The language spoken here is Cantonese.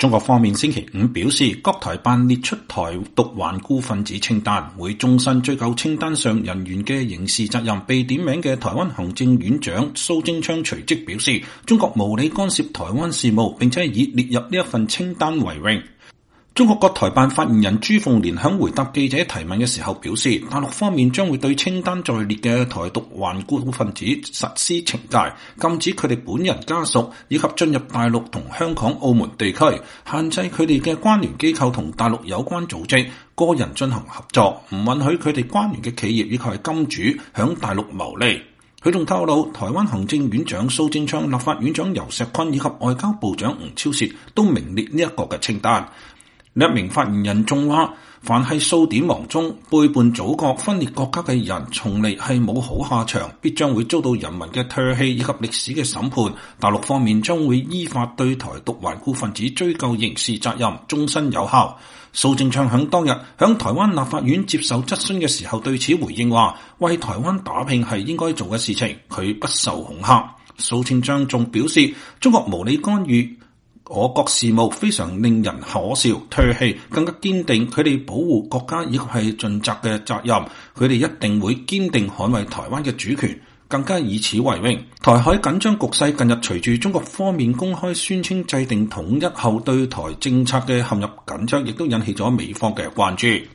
中國方面星期五表示，國台辦列出台獨頑固分子清單，會終身追究清單上人員嘅刑事責任。被點名嘅台灣行政院長蘇貞昌隨即表示，中國無理干涉台灣事務，並且以列入呢一份清單為榮。中國國台辦發言人朱鳳蓮喺回答記者提問嘅時候表示，大陸方面將會對清單在列嘅台獨頑固分子實施懲戒，禁止佢哋本人家屬以及進入大陸同香港、澳門地區，限制佢哋嘅關聯機構同大陸有關組織、個人進行合作，唔允許佢哋關聯嘅企業以及係金主響大陸牟利。佢仲透露，台灣行政院長蘇貞昌、立法院長游錫堃以及外交部長吳釗燮都名列呢一個嘅清單。另一名發言人仲話，凡係數典忘宗、背叛祖國、分裂國家嘅人，從嚟係冇好下場，必將會遭到人民嘅唾棄以及歷史嘅審判。大陸方面將會依法對台獨頑固分子追究刑事責任，終身有效。蘇貞昌響當日響台灣立法院接受質詢嘅時候，對此回應話，為台灣打拼係應該做嘅事情，佢不受恐嚇。蘇貞昌仲表示，中國無理干預我國事務非常令人可笑、唾棄，更加堅定佢哋保護國家以及係盡責嘅責任。佢哋一定會堅定捍衛台灣嘅主權，更加以此為榮。台海緊張局勢近日隨住中國方面公開宣稱制定統一後對台政策嘅陷入緊張，亦都引起咗美方嘅關注。